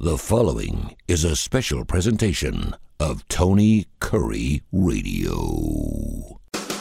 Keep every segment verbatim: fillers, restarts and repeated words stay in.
The following is a special presentation of Tony Curry Radio.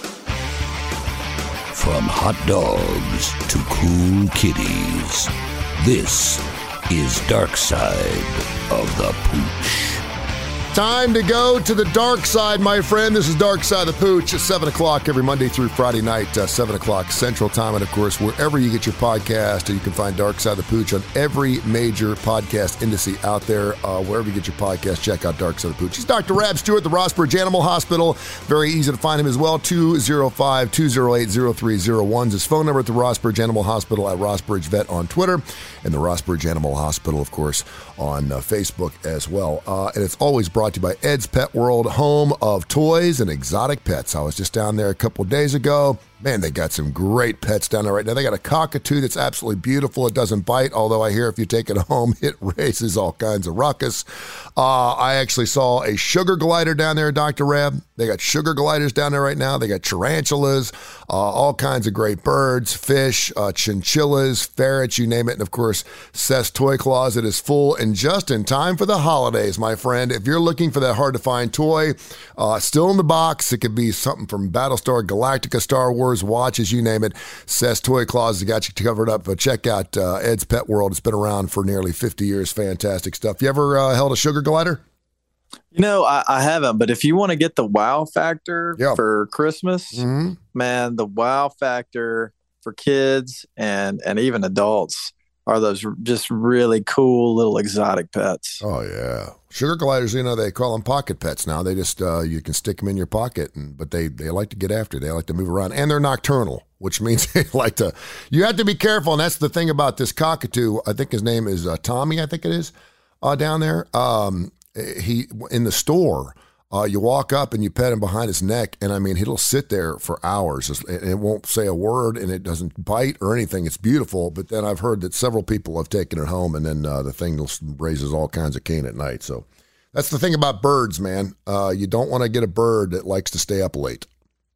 From hot dogs to cool kitties, this is Dark Side of the Pooch. Time to go to the dark side, my friend. This is Dark Side of the Pooch at seven o'clock every Monday through Friday night, uh, seven o'clock Central Time. And, of course, wherever you get your podcast, you can find Dark Side of the Pooch on every major podcast industry out there. Uh, wherever you get your podcast, check out Dark Side of the Pooch. He's Doctor Rab Stewart, the Rossbridge Animal Hospital. Very easy to find him as well. two oh five, two oh eight, oh three oh one is his phone number at the Rossbridge Animal Hospital, at Rossbridge Vet on Twitter, and the Rossbridge Animal Hospital, of course, on uh, Facebook as well. Uh, and it's always brought to you by Ed's Pet World, home of toys and exotic pets. I was just down there a couple days ago. Man, they got some great pets down there right now. They got a cockatoo that's absolutely beautiful. It doesn't bite, although I hear if you take it home, it raises all kinds of ruckus. Uh, I actually saw a sugar glider down there, Doctor Rab. They got sugar gliders down there right now. They got tarantulas, uh, all kinds of great birds, fish, uh, chinchillas, ferrets, you name it. And, of course, Seth's Toy Closet is full and just in time for the holidays, my friend. If you're looking for that hard-to-find toy, uh, still in the box, it could be something from Battlestar Galactica, Star Wars, watches, you name it. Seth's Toy Closet got you covered up. But check out uh, Ed's Pet World. It's been around for nearly fifty years. Fantastic stuff. You ever uh, held a sugar glider? You know, I, I haven't, but if you want to get the wow factor yeah. for Christmas, mm-hmm. man, the wow factor for kids and, and even adults are those just really cool little exotic pets. Oh, yeah. Sugar gliders, you know, they call them pocket pets now. They just, uh, you can stick them in your pocket, and, but they, they like to get after. They like to move around, and they're nocturnal, which means they like to, you have to be careful. And that's the thing about this cockatoo. I think his name is uh, Tommy, I think it is, uh, down there. Um, he, in the store, uh, you walk up and you pet him behind his neck, and I mean, he'll sit there for hours, and it won't say a word, and it doesn't bite or anything. It's beautiful. But then I've heard that several people have taken it home, and then uh, the thing raises all kinds of cane at night. So that's the thing about birds, man. Uh, you don't want to get a bird that likes to stay up late.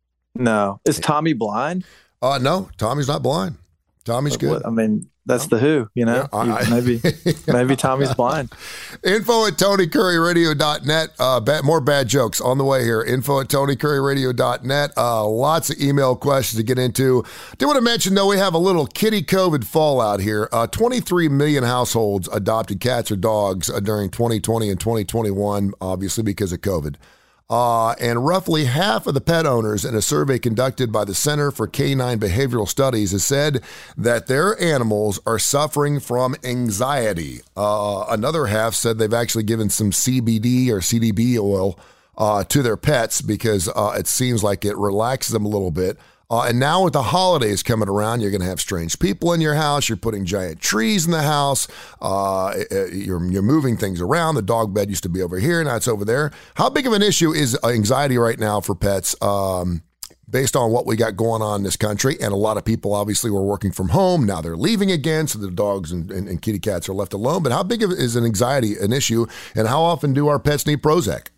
No. Is Tommy blind? Uh, no, Tommy's not blind. Tommy's good. I mean, that's the Who, you know, yeah, I, maybe, maybe Tommy's blind. Info at Tony Curry Radio dot net. Uh, bad, more bad jokes on the way here. Info at Tony Curry Radio dot net. Uh, lots of email questions to get into. I do want to mention, though, we have a little kitty COVID fallout here. Uh, twenty-three million households adopted cats or dogs uh, during twenty twenty and twenty twenty-one, obviously because of COVID. Uh, and roughly half of the pet owners in a survey conducted by the Center for Canine Behavioral Studies has said that their animals are suffering from anxiety. Uh, another half said they've actually given some C B D or C B D oil uh, to their pets because uh, it seems like it relaxes them a little bit. Uh, and now with the holidays coming around, you're going to have strange people in your house. You're putting giant trees in the house. Uh, you're, you're moving things around. The dog bed used to be over here. Now it's over there. How big of an issue is anxiety right now for pets um, based on what we got going on in this country? And a lot of people obviously were working from home. Now they're leaving again, so the dogs and, and, and kitty cats are left alone. But how big of is an anxiety an issue? And how often do our pets need Prozac?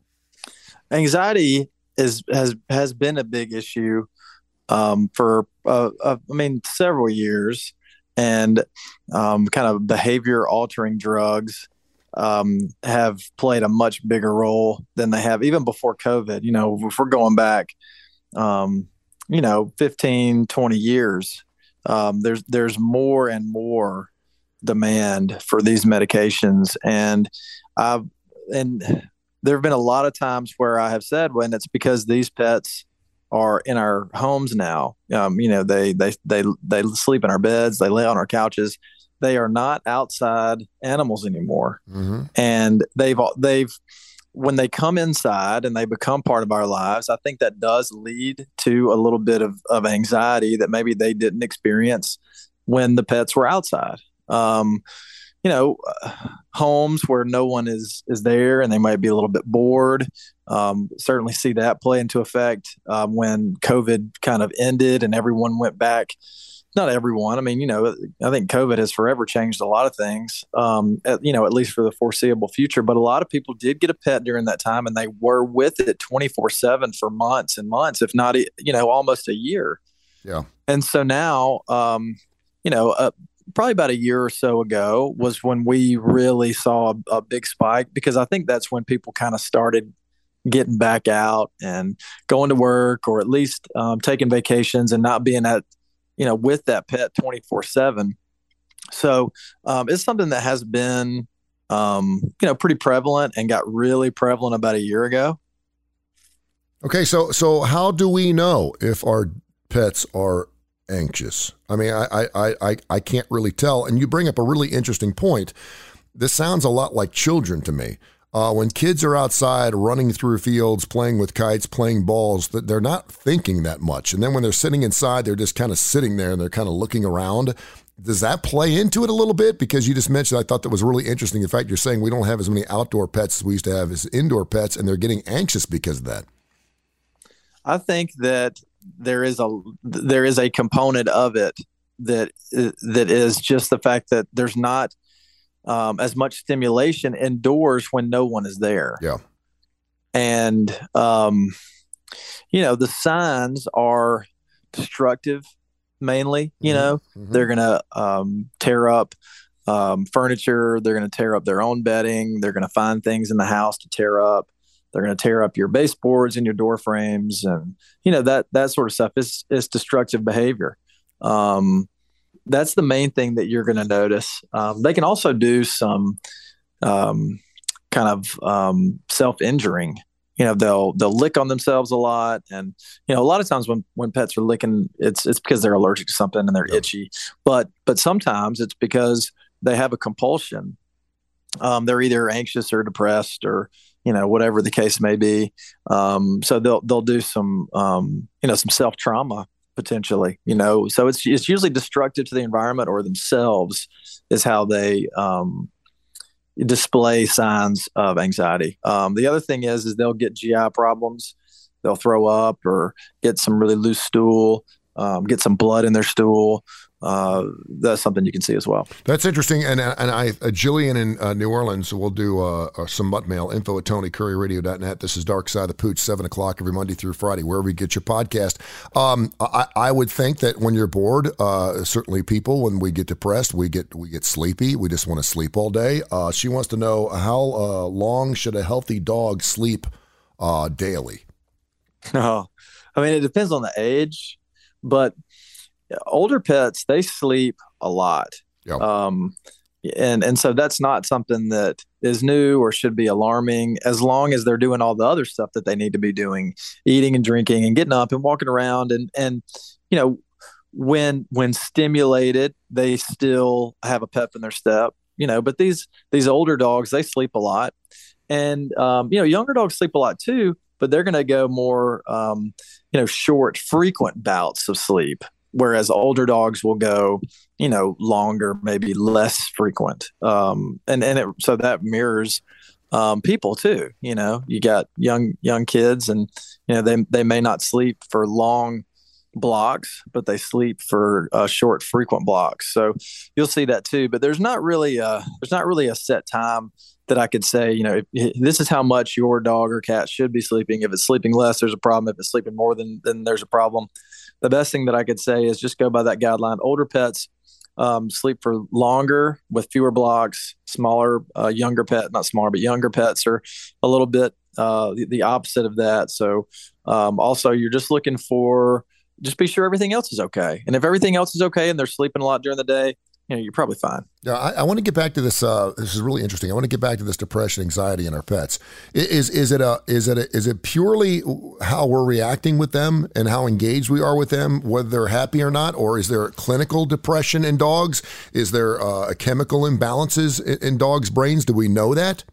Anxiety is has has been a big issue um, for, uh, uh, I mean, several years, and um, kind of behavior altering drugs um, have played a much bigger role than they have even before COVID. You know, if we're going back, um, you know, fifteen, twenty years, um, there's, there's more and more demand for these medications. And I've, and there have been a lot of times where I have said, when it's because these pets are in our homes now. Um, you know, they, they, they, they sleep in our beds, they lay on our couches. They are not outside animals anymore. Mm-hmm. And they've, they've, when they come inside and they become part of our lives, I think that does lead to a little bit of, of anxiety that maybe they didn't experience when the pets were outside. Um, you know, uh, homes where no one is, is there and they might be a little bit bored. Um, certainly see that play into effect um, when COVID kind of ended and everyone went back. Not everyone. I mean, you know, I think COVID has forever changed a lot of things, um, at, you know, at least for the foreseeable future. But a lot of people did get a pet during that time, and they were with it twenty-four seven for months and months, if not, you know, almost a year. Yeah. And so now, um, you know, uh, probably about a year or so ago was when we really saw a, a big spike, because I think that's when people kind of started getting back out and going to work, or at least um, taking vacations and not being at, you know, with that pet twenty-four seven. So um, it's something that has been, um, you know, pretty prevalent and got really prevalent about a year ago. Okay. So, so how do we know if our pets are anxious? I mean, I, I, I, I can't really tell. And you bring up a really interesting point. This sounds a lot like children to me. Uh, when kids are outside running through fields, playing with kites, playing balls, that they're not thinking that much. And then when they're sitting inside, they're just kind of sitting there and they're kind of looking around. Does that play into it a little bit? Because you just mentioned, I thought that was really interesting. In fact, you're saying we don't have as many outdoor pets as we used to have as indoor pets, and they're getting anxious because of that. I think that there is a there is a component of it that that is just the fact that there's not Um, as much stimulation indoors when no one is there. Yeah. And, um, you know, the signs are destructive mainly, you Mm-hmm. know, Mm-hmm. they're going to um, tear up um, furniture. They're going to tear up their own bedding. They're going to find things in the house to tear up. They're going to tear up your baseboards and your door frames. And, you know, that, that sort of stuff is, is destructive behavior. Um, That's the main thing that you're going to notice. Um, they can also do some um, kind of um, self-injuring. You know, they'll they'll lick on themselves a lot, and you know, a lot of times when, when pets are licking, it's it's because they're allergic to something and they're Yeah. itchy. But but sometimes it's because they have a compulsion. Um, they're either anxious or depressed, or you know, whatever the case may be. Um, so they'll they'll do some um, you know some self trauma potentially, you know, so it's it's usually destructive to the environment or themselves is how they um, display signs of anxiety. Um, the other thing is, is they'll get G I problems. They'll throw up or get some really loose stool, um, get some blood in their stool. Uh, that's something you can see as well. That's interesting. And and I, uh, Jillian in uh, New Orleans will do uh, uh, some mutt mail, info at Tony Curry Radio dot net. This is Dark Side of the Pooch, seven o'clock every Monday through Friday, wherever you get your podcast. Um, I, I would think that when you're bored, uh, certainly people, when we get depressed, we get we get sleepy. We just want to sleep all day. Uh, she wants to know, how uh, long should a healthy dog sleep uh, daily? Oh, I mean, it depends on the age, but older pets, they sleep a lot. Yeah. Um, and, and so that's not something that is new or should be alarming, as long as they're doing all the other stuff that they need to be doing, eating and drinking and getting up and walking around. And, and, you know, when, when stimulated, they still have a pep in their step, you know, but these, these older dogs, they sleep a lot. And, um, you know, younger dogs sleep a lot too, but they're going to go more, um, you know, short, frequent bouts of sleep. Whereas older dogs will go, you know, longer, maybe less frequent. Um, and and it, so that mirrors um, people too. You know, you got young young kids, and you know they they may not sleep for long blocks, but they sleep for uh, short, frequent blocks. So you'll see that too. But there's not really a there's not really a set time that I could say, you know, if, if this is how much your dog or cat should be sleeping. If it's sleeping less, there's a problem. If it's sleeping more, then then there's a problem. The best thing that I could say is just go by that guideline. Older pets um, sleep for longer with fewer blocks. Smaller, uh, younger pet, not smaller, but younger pets are a little bit uh, the, the opposite of that. So um, also, you're just looking for, just be sure everything else is okay. And if everything else is okay and they're sleeping a lot during the day, you know, you're probably fine. Yeah, I, I want to get back to this. Uh, this is really interesting. I want to get back to this depression, anxiety in our pets. Is is it a is it a, is it purely how we're reacting with them and how engaged we are with them, whether they're happy or not, or is there clinical depression in dogs? Is there uh, chemical imbalances in, in dogs' brains? Do we know that?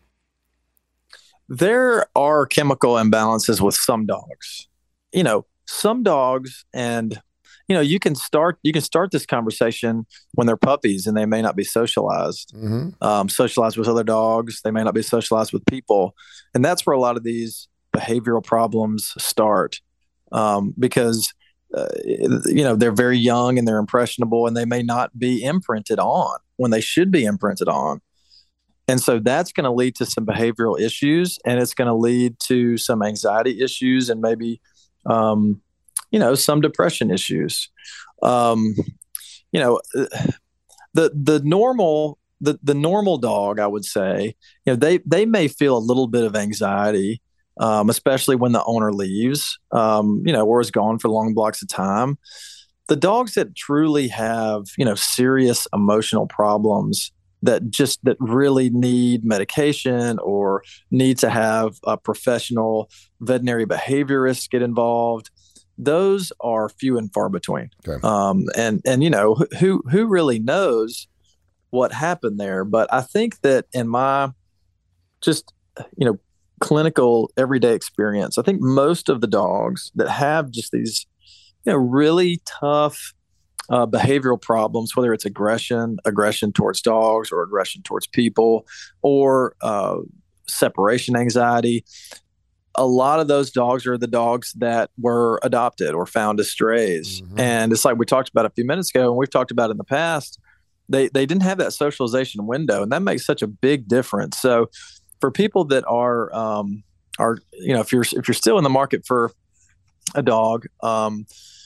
There are chemical imbalances with some dogs. You know, some dogs, and you know, you can start you can start this conversation when they're puppies and they may not be socialized, Mm-hmm. um, socialized with other dogs. They may not be socialized with people, and that's where a lot of these behavioral problems start, um, because uh, you know they're very young and they're impressionable, and they may not be imprinted on when they should be imprinted on. And so that's going to lead to some behavioral issues, and it's going to lead to some anxiety issues, and maybe um, you know, some depression issues. Um, you know, the the normal the the normal dog, I would say, you know, they they may feel a little bit of anxiety, um, especially when the owner leaves, um, you know, or is gone for long blocks of time. The dogs that truly have, you know, serious emotional problems that just that really need medication or need to have a professional veterinary behaviorist get involved, those are few and far between. Okay. Um, and and you know, who who really knows what happened there? But I think that in my just you know clinical everyday experience, I think most of the dogs that have just these you know really tough uh, behavioral problems, whether it's aggression, aggression towards dogs or aggression towards people, or uh, separation anxiety. A lot of those dogs are the dogs that were adopted or found as strays. Mm-hmm. And it's like we talked about a few minutes ago, and we've talked about in the past, they, they didn't have that socialization window, and that makes such a big difference. So for people that are, um, are, you know, if you're, if you're still in the market for a dog, um,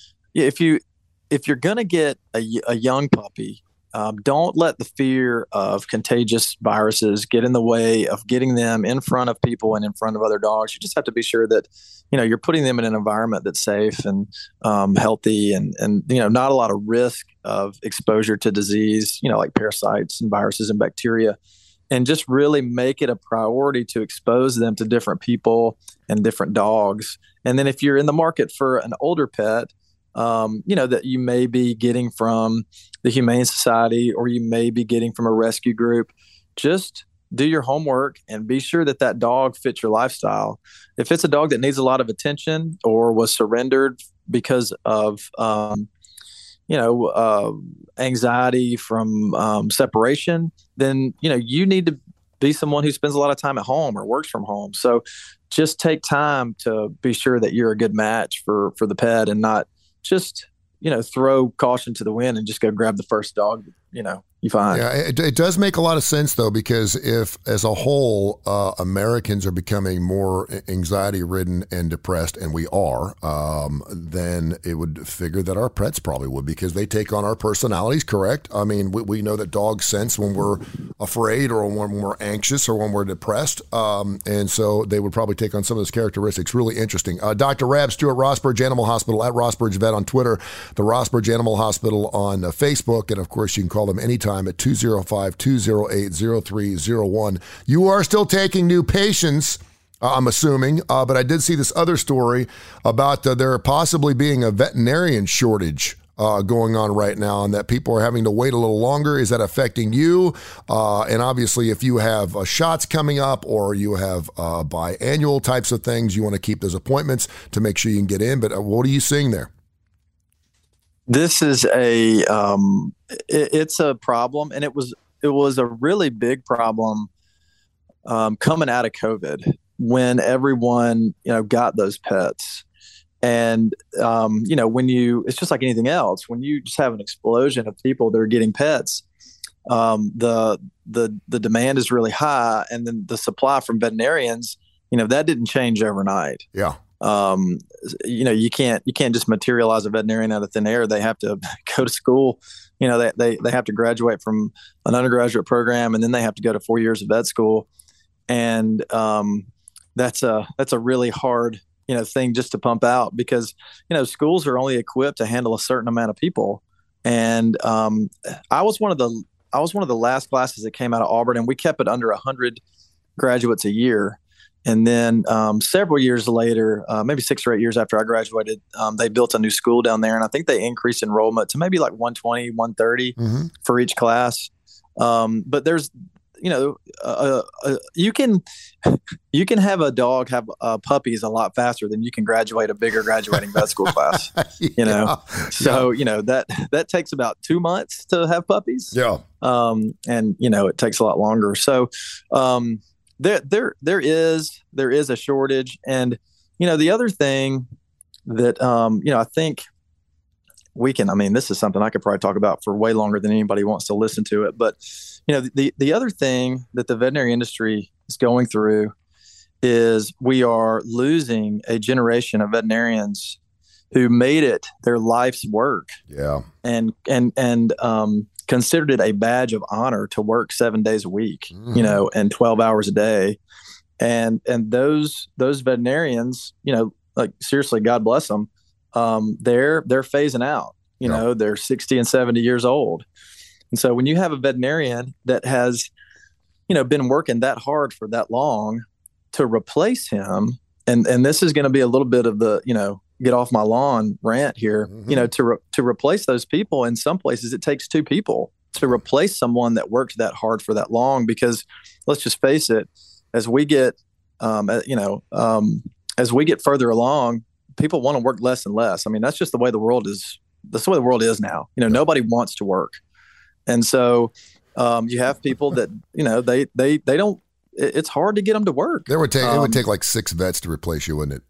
if you, if you're going to get a, a young puppy, Um, don't let the fear of contagious viruses get in the way of getting them in front of people and in front of other dogs. You just have to be sure that, you know, you're putting them in an environment that's safe and um, healthy and, and, you know, not a lot of risk of exposure to disease, you know, like parasites and viruses and bacteria, and just really make it a priority to expose them to different people and different dogs. And then if you're in the market for an older pet, Um, you know, that you may be getting from the Humane Society or you may be getting from a rescue group, just do your homework and be sure that that dog fits your lifestyle. If it's a dog that needs a lot of attention or was surrendered because of, um, you know, uh, anxiety from um, separation, then, you know, you need to be someone who spends a lot of time at home or works from home. So just take time to be sure that you're a good match for, for the pet and not just, you know, throw caution to the wind and just go grab the first dog, you know, you find. Yeah, it, it does make a lot of sense, though, because if, as a whole, uh, Americans are becoming more anxiety-ridden and depressed, and we are, um, then it would figure that our pets probably would, because they take on our personalities, correct? I mean, we, we know that dogs sense when we're afraid or when we're anxious or when we're depressed, um, and so they would probably take on some of those characteristics. Really interesting. Uh, Doctor Rab Stewart, Rossbridge Animal Hospital, at Rossbridge Vet on Twitter, the Rossbridge Animal Hospital on uh, Facebook, and, of course, you can call them anytime at two oh five, two oh eight, oh three oh one. You are still taking new patients, uh, I'm assuming, uh, but I did see this other story about uh, there possibly being a veterinarian shortage uh, going on right now, and that people are having to wait a little longer. Is that affecting you? Uh, and obviously, if you have uh, shots coming up or you have uh, biannual types of things, you want to keep those appointments to make sure you can get in. But uh, what are you seeing there? This is a um, it, it's a problem, and it was it was a really big problem um, coming out of COVID when everyone you know got those pets, and um, you know when you it's just like anything else, when you just have an explosion of people that are getting pets, um, the the the demand is really high, and then the supply from veterinarians, you know that didn't change overnight. Yeah. Um, you know, you can't, you can't just materialize a veterinarian out of thin air. They have to go to school, you know, they, they, they have to graduate from an undergraduate program, and then they have to go to four years of vet school. And, um, that's a, that's a really hard, you know, thing just to pump out, because, you know, schools are only equipped to handle a certain amount of people. And, um, I was one of the, I was one of the last classes that came out of Auburn, and we kept it under a hundred graduates a year. And then um, several years later, uh, maybe six or eight years after I graduated, um, they built a new school down there. And I think they increased enrollment to maybe like one twenty, one thirty mm-hmm. for each class. Um, but there's, you know, uh, uh, you can you can have a dog have uh, puppies a lot faster than you can graduate a bigger graduating vet school class. You yeah. know, so yeah. you know that that takes about two months to have puppies. Yeah, um, and you know it takes a lot longer. So. Um, There, there, there is, there is a shortage, and you know the other thing that um, you know I think we can. I mean, this is something I could probably talk about for way longer than anybody wants to listen to it. But you know, the the other thing that the veterinary industry is going through is we are losing a generation of veterinarians who made it their life's work. Yeah, and and and um, considered it a badge of honor to work seven days a week, Mm-hmm. you know, and twelve hours a day. And, and those, those veterinarians, you know, like seriously, God bless them. Um, they're, they're phasing out, you Yeah. know, they're sixty and seventy years old. And so when you have a veterinarian that has, you know, been working that hard for that long to replace him, and, and this is going to be a little bit of the, you know, get off my lawn rant here, Mhm. you know, to, re- to replace those people. In some places it takes two people to replace someone that worked that hard for that long, because let's just face it, as we get, um, uh, you know, um, as we get further along, people want to work less and less. I mean, that's just the way the world is. That's the way the world is now. You know, nobody wants to work. And so um, you have people that, you know, they, they, they don't, it, it's hard to get them to work. There would take, it Um, would take like six vets to replace you, wouldn't it?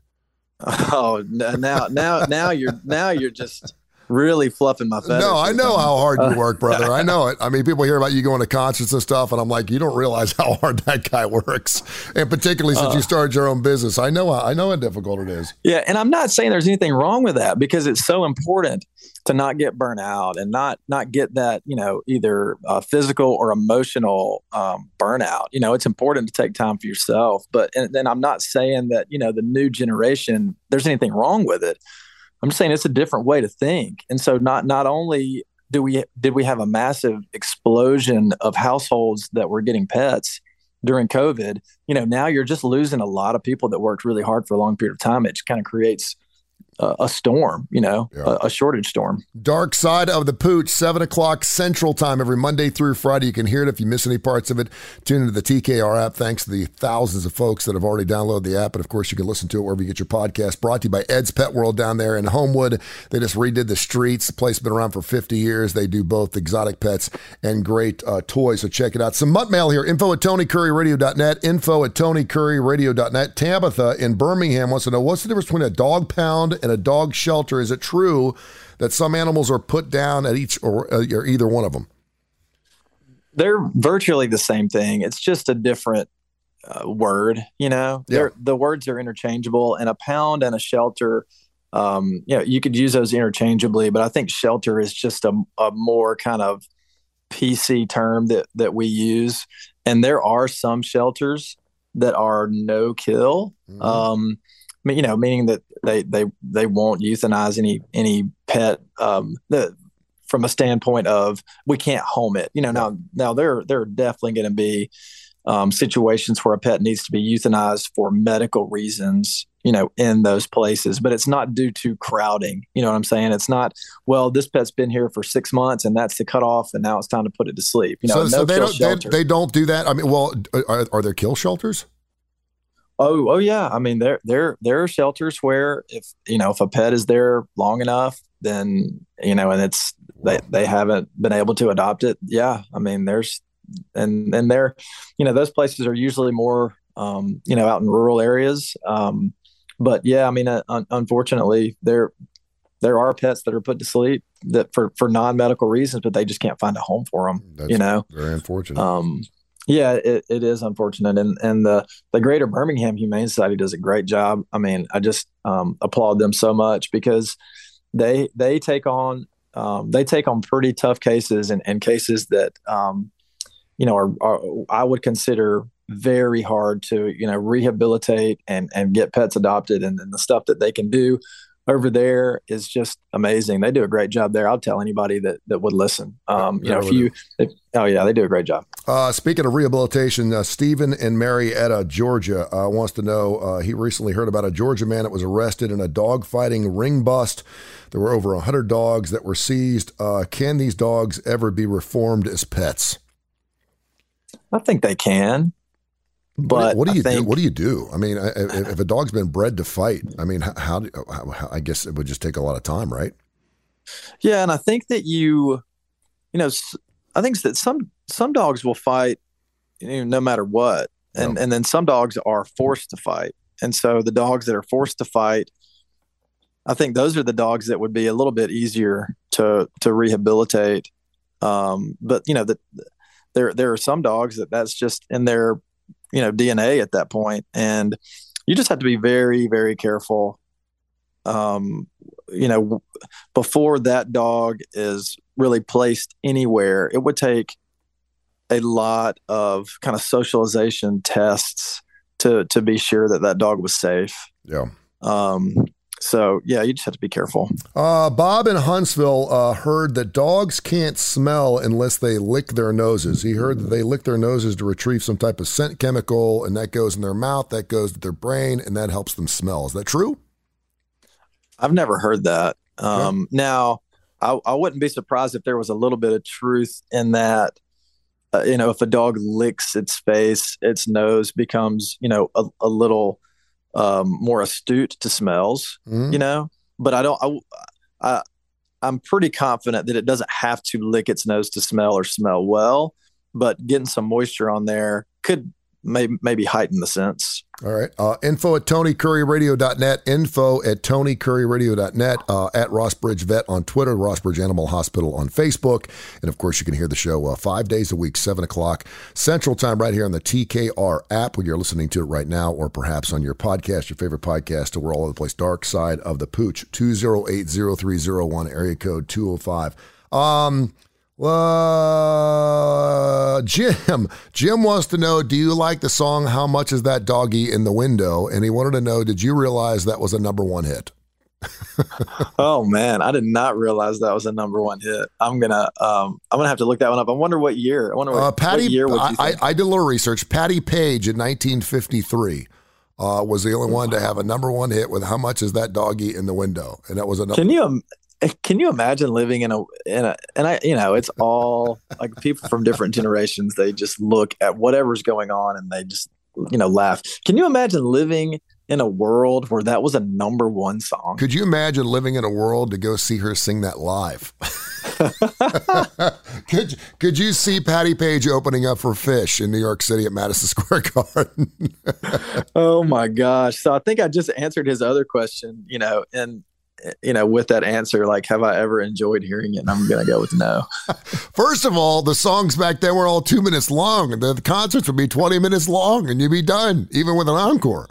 Oh, n- now, now, now you're, now you're just really fluffing my feathers. No, I here, know Tom. how hard you work, brother. I know it. I mean, people hear about you going to concerts and stuff, and I'm like, you don't realize how hard that guy works. And particularly since Uh, you started your own business, I know, I know how difficult it is. Yeah, and I'm not saying there's anything wrong with that, because it's so important to not get burnt out and not not get that, you know, either uh, physical or emotional um, burnout. You know, it's important to take time for yourself. But and then I'm not saying that, you know, the new generation, there's anything wrong with it. I'm just saying it's a different way to think. And so not not only do we did we have a massive explosion of households that were getting pets during COVID, you know, now you're just losing a lot of people that worked really hard for a long period of time. It kind of creates a, a storm, you know, Yeah. a, a shortage storm. Dark Side of the Pooch, seven o'clock Central Time every Monday through Friday. You can hear it if you miss any parts of it. Tune into the T K R app. Thanks to the thousands of folks that have already downloaded the app. And of course, you can listen to it wherever you get your podcast. Brought to you by Ed's Pet World down there in Homewood. They just redid the streets. The place has been around for fifty years. They do both exotic pets and great uh, toys. So check it out. Some mutt mail here. Info at Tony Curry Radio dot net. Info at Tony Curry Radio dot net. Tabitha in Birmingham wants to know, what's the difference between a dog pound and a dog shelter? Is it true that some animals are put down at each or, uh, or either one of them? They're virtually the same thing. It's just a different uh, word, you know, Yeah. They're, the words are interchangeable, and a pound and a shelter, um, you know, you could use those interchangeably, but I think shelter is just a, a more kind of P C term that, that we use. And there are some shelters that are no kill. Mhm. Um, I mean, you know, meaning that they, they, they won't euthanize any, any pet, um, the, from a standpoint of we can't home it, you know, now, now there, there are definitely going to be, um, situations where a pet needs to be euthanized for medical reasons, you know, in those places, but it's not due to crowding. You know what I'm saying? It's not, well, this pet's been here for six months and that's the cutoff and now it's time to put it to sleep. You know, so, no so they kill don't shelter. they, they don't do that. I mean, well, are, are there kill shelters? Oh, oh yeah. I mean, there, there, there are shelters where if, you know, if a pet is there long enough, then, you know, and it's, they, they haven't been able to adopt it. Yeah. I mean, there's, and, and they're, you know, those places are usually more, um, you know, out in rural areas. Um, but yeah, I mean, uh, un- unfortunately there, there are pets that are put to sleep that for, for non-medical reasons, but they just can't find a home for them, That's you know? very unfortunate. Um, yeah, it, it is unfortunate. And, and the, the Greater Birmingham Humane Society does a great job. I mean, I just um, applaud them so much because they, they take on, um, they take on pretty tough cases and, and cases that, um, you know, are, are, I would consider very hard to, you know, rehabilitate and, and get pets adopted. And, and the stuff that they can do over there is just amazing. They do a great job there. I'll tell anybody that, that would listen. Um, you know, if you, if, oh yeah, they do a great job. Uh, speaking of rehabilitation, uh, Stephen in Marietta, Georgia, uh, wants to know, uh, he recently heard about a Georgia man that was arrested in a dog fighting ring bust. There were over one hundred dogs that were seized. Uh, can these dogs ever be reformed as pets? I think they can. But what do, what do you I think, do? What do you do? I mean, if, if a dog's been bred to fight, I mean, how, how, do, how? I guess it would just take a lot of time, right? Yeah, and I think that you, you know, I think that some some dogs will fight, you know, no matter what, and Yeah. and then some dogs are forced to fight, and so the dogs that are forced to fight, I think those are the dogs that would be a little bit easier to to rehabilitate. Um, but you know that there there are some dogs that that's just in their, you know, D N A at that point, and you just have to be very, very careful. Um, you know, before that dog is really placed anywhere. It would take a lot of kind of socialization tests to to be sure that that dog was safe. Yeah. Um, so yeah, you just have to be careful. Uh, Bob in Huntsville uh, heard that dogs can't smell unless they lick their noses. He heard that they lick their noses to retrieve some type of scent chemical, and that goes in their mouth, that goes to their brain, and that helps them smell. Is that true? I've never heard that. Um, yeah. Now, I, I wouldn't be surprised if there was a little bit of truth in that. Uh, you know, if a dog licks its face, its nose becomes, you know, a, a little um, more astute to smells, mm-hmm. you know, but I don't, I, I, I'm pretty confident that it doesn't have to lick its nose to smell or smell well, but getting some moisture on there could maybe, maybe heighten the sense. All right. Uh, info at tony curry radio dot net, info at tony curry radio dot net, uh, at Rossbridge Vet on Twitter, Rossbridge Animal Hospital on Facebook. And of course, you can hear the show uh, five days a week, seven o'clock Central Time, right here on the T K R app when you're listening to it right now, or perhaps on your podcast, your favorite podcast. We're all over the place. Dark Side of the Pooch, two oh eight, oh three oh one, area code two oh five. Um, Uh, Jim, Jim wants to know, do you like the song How Much Is That Doggy in the Window? And he wanted to know, did you realize that was a number one hit? Oh man, I did not realize that was a number one hit. I'm gonna, um, I'm gonna have to look that one up. I wonder what year. I wonder what, uh, Patty, what year would you I, think? I, I did a little research. Patty Page in nineteen fifty-three uh, was the only one to have a number one hit with How Much Is That Doggy in the Window? And that was a number. Can you? Can you imagine living in a in a and I you know it's all like people from different generations, they just look at whatever's going on and they just you know laugh. Can you imagine living in a world where that was a number one song? Could you imagine living in a world to go see her sing that live? could could you see Patty Page opening up for Fish in New York City at Madison Square Garden? Oh my gosh. So I think I just answered his other question, you know, and you know, with that answer, like, have I ever enjoyed hearing it? And I'm going to go with no. First of all, the songs back then were all two minutes long, and the, the concerts would be twenty minutes long, and you'd be done, even with an encore.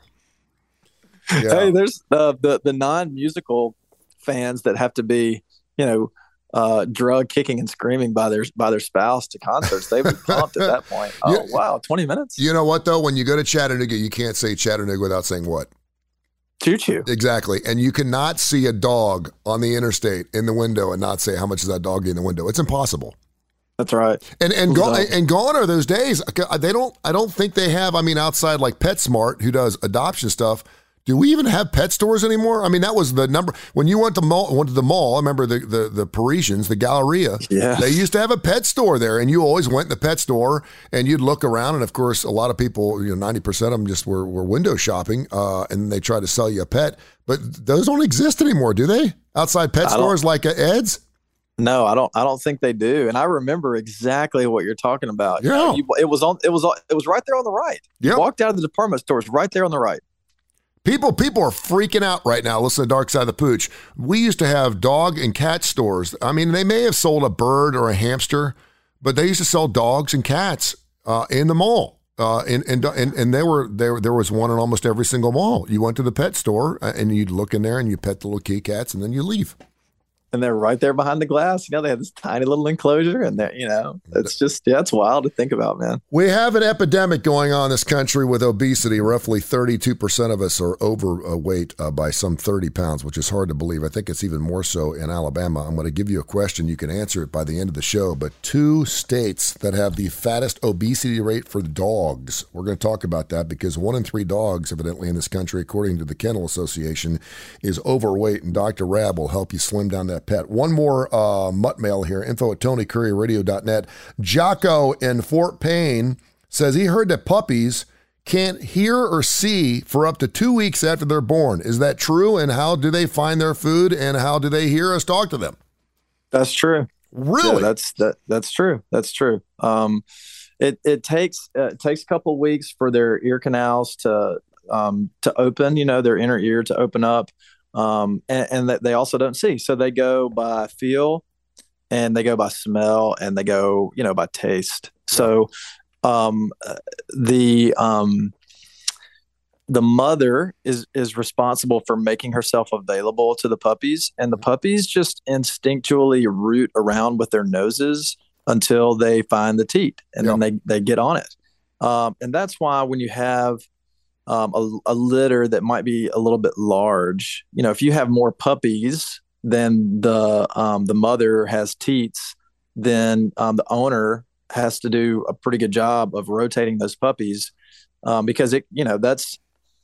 Yeah. Hey, there's uh, the the non-musical fans that have to be, you know, uh, drug kicking and screaming by their by their spouse to concerts. They would be pumped at that point. Oh, you, wow, twenty minutes. You know what, though? When you go to Chattanooga, you can't say Chattanooga without saying what? Choo-choo. Exactly. And you cannot see a dog on the interstate in the window and not say, how much is that doggy in the window? It's impossible. That's right. And and go, and gone are those days. They don't. I don't think they have. I mean, outside like PetSmart, who does adoption stuff. Do we even have pet stores anymore? I mean, that was the number when you went to mall. Went to the mall. I remember the the, the Parisians, the Galleria. Yeah, they used to have a pet store there, and you always went in the pet store and you'd look around. And of course, a lot of people, you know, ninety percent of them just were were window shopping, uh, and they tried to sell you a pet. But those don't exist anymore, do they? Outside pet stores like uh, Ed's. No, I don't. I don't think they do. And I remember exactly what you're talking about. Yeah, you know, you, it was on. It was. It was right there on the right. You yep. walked out of the department stores, right there on the right. People people are freaking out right now. Listen to Dark Side of the Pooch. We used to have dog and cat stores. I mean, they may have sold a bird or a hamster, but they used to sell dogs and cats uh, in the mall. Uh, and and and and there were there there was one in almost every single mall. You went to the pet store and you'd look in there and you pet the little kitty cats and then you leave. And they're right there behind the glass. You know, they have this tiny little enclosure, and they're, you know, it's just, yeah, it's wild to think about, man. We have an epidemic going on in this country with obesity. Roughly thirty-two percent of us are overweight uh, by some thirty pounds, which is hard to believe. I think it's even more so in Alabama. I'm going to give you a question. You can answer it by the end of the show. But two states that have the fattest obesity rate for dogs. We're going to talk about that because one in three dogs, evidently, in this country, according to the Kennel Association, is overweight. And Doctor Rab will help you slim down that pet. One more uh, mutt mail here, info at tony curry radio dot net. Jocko in Fort Payne says he heard that puppies can't hear or see for up to two weeks after they're born. Is that true? And how do they find their food? And how do they hear us talk to them? That's true. Really? Yeah, that's that. That's true. That's true. Um, it it takes uh, it takes a couple weeks for their ear canals to um, to open. You know, their inner ear to open up. Um, and, and that they also don't see. So they go by feel and they go by smell and they go, you know, by taste. So, um, the, um, the mother is is responsible for making herself available to the puppies, and the puppies just instinctually root around with their noses until they find the teat, and Yep. then they they get on it. Um, and that's why when you have um, a, a litter that might be a little bit large, you know, if you have more puppies than the um, the mother has teats, then um, the owner has to do a pretty good job of rotating those puppies, um, because it, you know, that's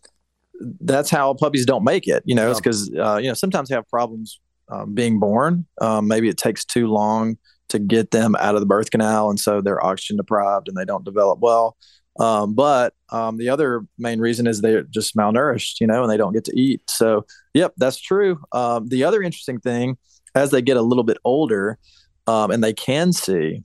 that's how puppies don't make it. You know, Yeah. it's because uh, you know, sometimes they have problems um, being born. Um, maybe it takes too long to get them out of the birth canal, and so they're oxygen deprived and they don't develop well. Um, but um, the other main reason is they're just malnourished, you know, and they don't get to eat. So, yep, that's true. Um, the other interesting thing, as they get a little bit older, um, and they can see,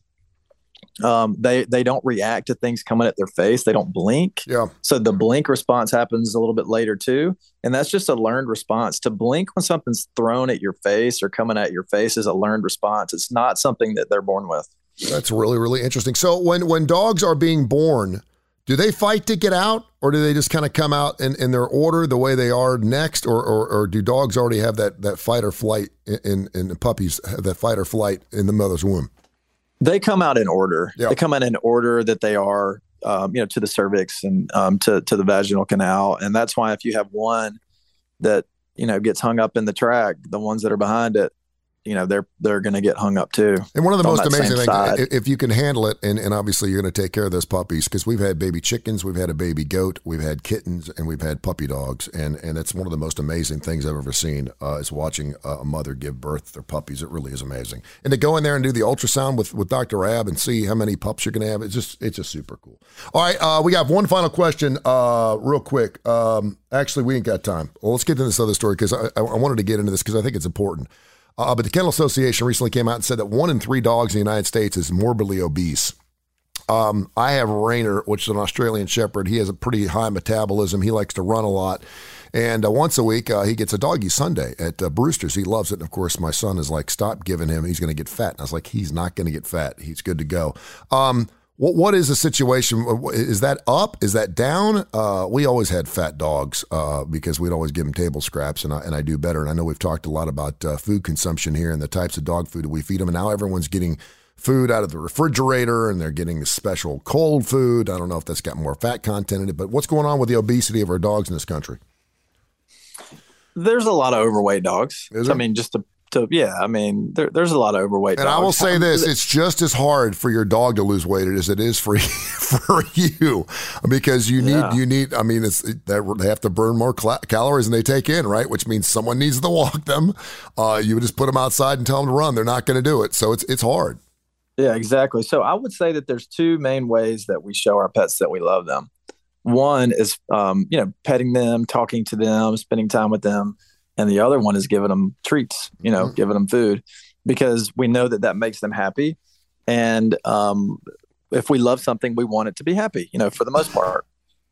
um, they they don't react to things coming at their face. They don't blink. Yeah. So the blink response happens a little bit later too, and that's just a learned response. To blink when something's thrown at your face or coming at your face is a learned response. It's not something that they're born with. That's really, really interesting. So when, when dogs are being born, do they fight to get out, or do they just kind of come out in, in their order the way they are next, or, or, or do dogs already have that, that fight or flight in, in the puppies have that fight or flight in the mother's womb? They come out in order. Yeah. They come out in order that they are, um, you know, to the cervix and um, to to the vaginal canal, and that's why if you have one that, you know, gets hung up in the track, the ones that are behind it, you know, they're they're going to get hung up too. And one of the on most that amazing same things, side. i- if you can handle it, and, and obviously you're going to take care of those puppies, because we've had baby chickens, we've had a baby goat, we've had kittens, and we've had puppy dogs, and and that's one of the most amazing things I've ever seen uh, is watching a mother give birth to their puppies. It really is amazing. And to go in there and do the ultrasound with, with Doctor Ab and see how many pups you're going to have, it's just it's just super cool. All right, uh, we got one final question, uh, real quick. Um, actually, we ain't got time. Well, let's get into this other story, because I, I I wanted to get into this because I think it's important. Uh, but the Kennel Association recently came out and said that one in three dogs in the United States is morbidly obese. Um, I have Rainer, which is an Australian Shepherd. He has a pretty high metabolism. He likes to run a lot. And uh, once a week, uh, he gets a doggy Sunday at uh, Brewster's. He loves it. And of course, my son is like, stop giving him. He's going to get fat. And I was like, he's not going to get fat. He's good to go. Um, What what is the situation? Is that up? Is that down? Uh, we always had fat dogs uh, because we'd always give them table scraps, and I, and I do better. And I know we've talked a lot about uh, food consumption here and the types of dog food that we feed them. And now everyone's getting food out of the refrigerator, and they're getting the special cold food. I don't know if that's got more fat content in it, but what's going on with the obesity of our dogs in this country? There's a lot of overweight dogs. Is I there? mean, just to, to yeah, I mean, there, there's a lot of overweight And dogs. I will say this, it's just as hard for your dog to lose weight as it is for for you, because you need, Yeah. you need, I mean, it's they have to burn more cla- calories than they take in, right? Which means someone needs to walk them. Uh, you would just put them outside and tell them to run. They're not going to do it. So it's it's hard. Yeah, exactly. So I would say that there's two main ways that we show our pets that we love them. One is, um, you know, petting them, talking to them, spending time with them. And the other one is giving them treats, you know, Mhm. giving them food, because we know that that makes them happy. And um, if we love something, we want it to be happy, you know, for the most part.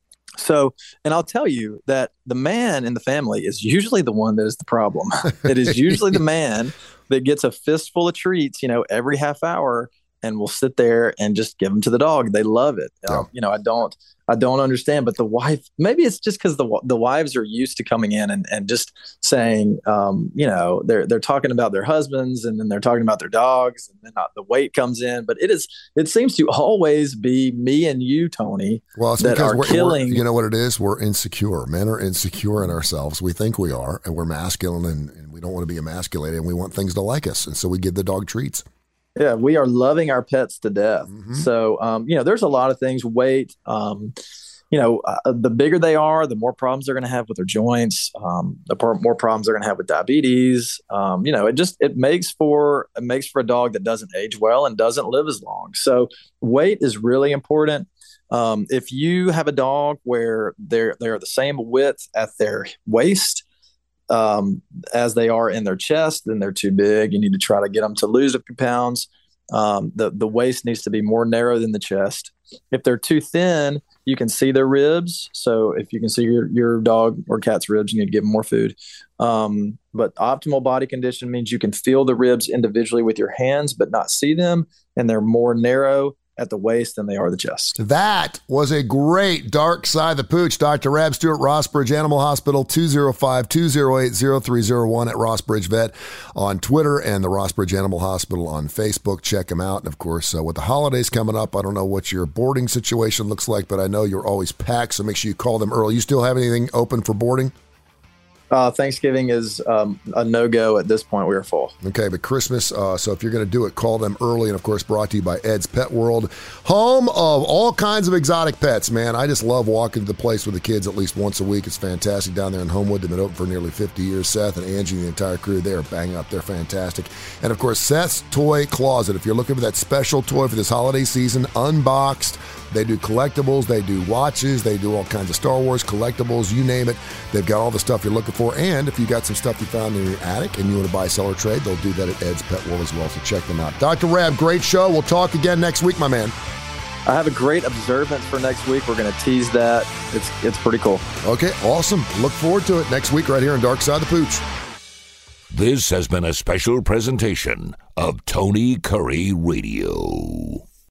So, and I'll tell you that the man in the family is usually the one that is the problem. It is usually the man that gets a fistful of treats, you know, every half hour, and will sit there and just give them to the dog. They love it. Yeah. Um, you know, I don't, I don't understand, but the wife, maybe it's just because the the wives are used to coming in and, and just saying, um, you know, they're they're talking about their husbands, and then they're talking about their dogs, and then uh, the weight comes in. But it is, it seems to always be me and you, Tony. Well, it's that because are we're, killing. we're, you know what it is? We're insecure. Men are insecure in ourselves. We think we are, and we're masculine, and, and we don't want to be emasculated, and we want things to like us. And so we give the dog treats. Yeah, we are loving our pets to death. Mhm. So, um, you know, there's a lot of things. Weight, um, you know, uh, the bigger they are, the more problems they're going to have with their joints. Um, the por- more problems they're going to have with diabetes. Um, you know, it just it makes for it makes for a dog that doesn't age well and doesn't live as long. So, weight is really important. Um, if you have a dog where they're they're the same width at their waist um, as they are in their chest, then they're too big. You need to try to get them to lose a few pounds. Um, the the waist needs to be more narrow than the chest. If they're too thin, you can see their ribs. So if you can see your, your dog or cat's ribs, you need to give them more food. Um, but optimal body condition means you can feel the ribs individually with your hands, but not see them, and they're more narrow. at the waist than they are the chest. That was a great Dark Side of the Pooch. Doctor Rab Stewart, Rossbridge Animal Hospital, two oh five, two oh eight, oh three oh one at Rossbridge Vet on Twitter and the Rossbridge Animal Hospital on Facebook. Check them out. And, of course, uh, with the holidays coming up, I don't know what your boarding situation looks like, but I know you're always packed, so make sure you call them early. You still have anything open for boarding? Uh, Thanksgiving is um, a no-go at this point. We are full. Okay, but Christmas, uh, so if you're going to do it, call them early. And, of course, brought to you by Ed's Pet World, home of all kinds of exotic pets, man. I just love walking to the place with the kids at least once a week. It's fantastic down there in Homewood. They've been open for nearly fifty years. Seth and Angie and the entire crew, they are banging up. They're fantastic. And, of course, Seth's Toy Closet. If you're looking for that special toy for this holiday season, unboxed, they do collectibles, they do watches, they do all kinds of Star Wars collectibles, you name it. They've got all the stuff you're looking for. And if you got some stuff you found in your attic and you want to buy, sell, or trade, they'll do that at Ed's Pet World as well. So check them out. Doctor Rab, great show. We'll talk again next week, my man. I have a great observance for next week. We're going to tease that. It's it's pretty cool. Okay, awesome. Look forward to it next week right here on Dark Side of the Pooch. This has been a special presentation of Tony Curry Radio.